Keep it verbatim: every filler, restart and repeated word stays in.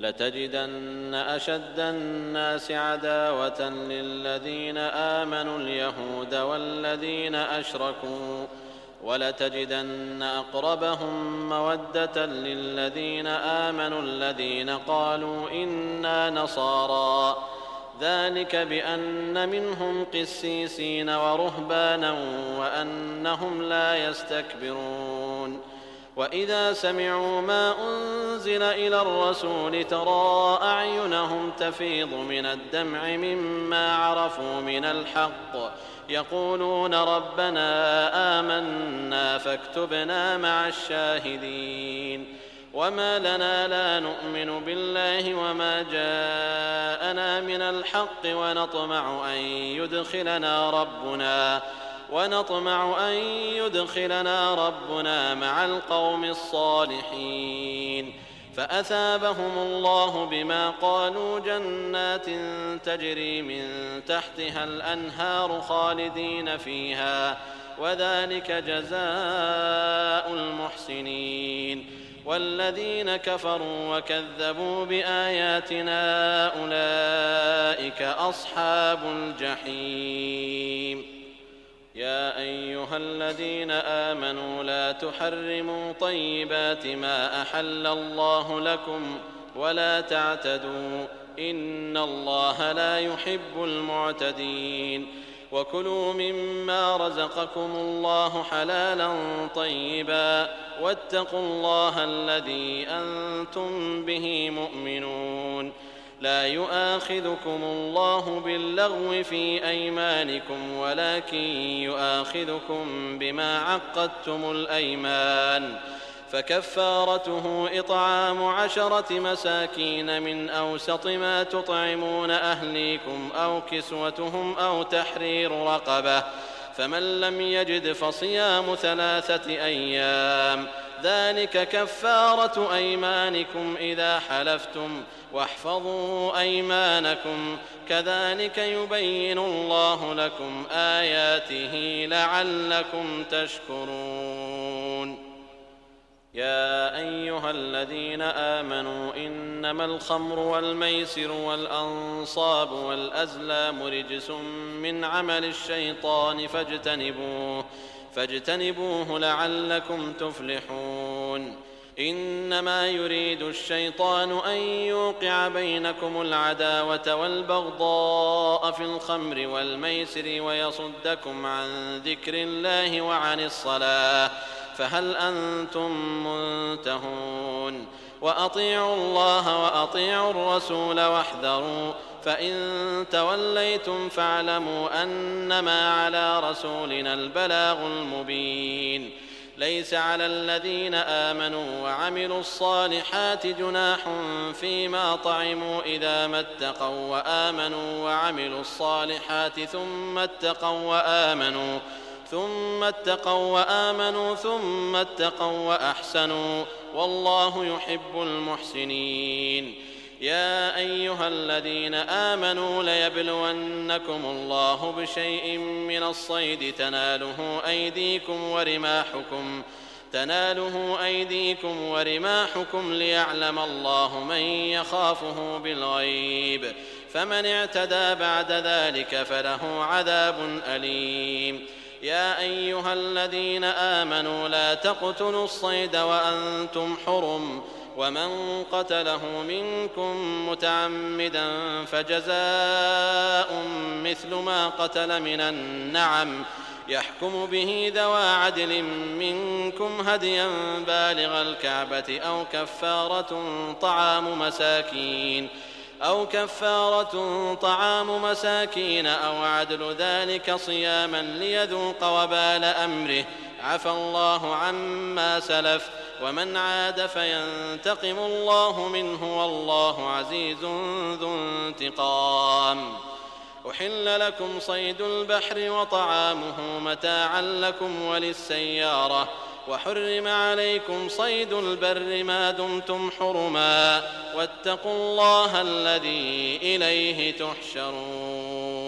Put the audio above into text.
لتجدن أشد الناس عداوة للذين آمنوا اليهود والذين أشركوا ولتجدن أقربهم مودة للذين آمنوا الذين قالوا إنا نصارى ذلك بأن منهم قسيسين ورهبانا وأنهم لا يستكبرون وإذا سمعوا ما أنزل إلى الرسول ترى أعينهم تفيض من الدمع مما عرفوا من الحق يقولون ربنا آمنا فاكتبنا مع الشاهدين وما لنا لا نؤمن بالله وما جاءنا من الحق ونطمع أن يدخلنا ربنا ونطمع أن يدخلنا ربنا مع القوم الصالحين فأثابهم الله بما قالوا جنات تجري من تحتها الأنهار خالدين فيها وذلك جزاء المحسنين والذين كفروا وكذبوا بآياتنا أولئك أصحاب الجحيم يا أيها الذين آمنوا لا تحرموا طيبات ما أحل الله لكم ولا تعتدوا إن الله لا يحب المعتدين وكلوا مما رزقكم الله حلالا طيبا واتقوا الله الذي أنتم به مؤمنون لا يؤاخذكم الله باللغو في أيمانكم ولكن يؤاخذكم بما عقدتم الأيمان فكفارته إطعام عشرة مساكين من أوسط ما تطعمون أهليكم أو كسوتهم أو تحرير رقبة فمن لم يجد فصيام ثلاثة أيام ذلك كفارة أيمانكم إذا حلفتم واحفظوا أيمانكم كذلك يبين الله لكم آياته لعلكم تشكرون يا أيها الذين آمنوا إنما الخمر والميسر والأنصاب والأزلام رجس من عمل الشيطان فاجتنبوه فاجتنبوه لعلكم تفلحون إنما يريد الشيطان أن يوقع بينكم العداوة والبغضاء في الخمر والميسر ويصدكم عن ذكر الله وعن الصلاة فهل أنتم منتهون وأطيعوا الله وأطيعوا الرسول واحذروا فإن توليتم فاعلموا أنما على رسولنا البلاغ المبين ليس على الذين آمنوا وعملوا الصالحات جناح فيما طعموا إذا ما اتقوا وآمنوا وعملوا الصالحات ثم اتقوا وآمنوا ثم اتقوا وآمنوا ثم اتقوا وأحسنوا والله يحب المحسنين يا أيها الذين آمنوا ليبلونكم الله بشيء من الصيد تناله أيديكم ورماحكم تناله أيديكم ورماحكم ليعلم الله من يخافه بالغيب فمن اعتدى بعد ذلك فله عذاب أليم يا أيها الذين آمنوا لا تقتلوا الصيد وأنتم حرم ومن قتله منكم متعمدا فجزاء مثل ما قتل من النعم يحكم به ذوى عدل منكم هديا بالغ الكعبة أو كفارة طعام مساكين أو كفارة طعام مساكين أو عدل ذلك صياما ليذوق وبال أمره عفى الله عما سلف ومن عاد فينتقم الله منه والله عزيز ذو انتقام أحل لكم صيد البحر وطعامه متاعا لكم وللسيارة وحرم عليكم صيد البر ما دمتم حرما واتقوا الله الذي إليه تحشرون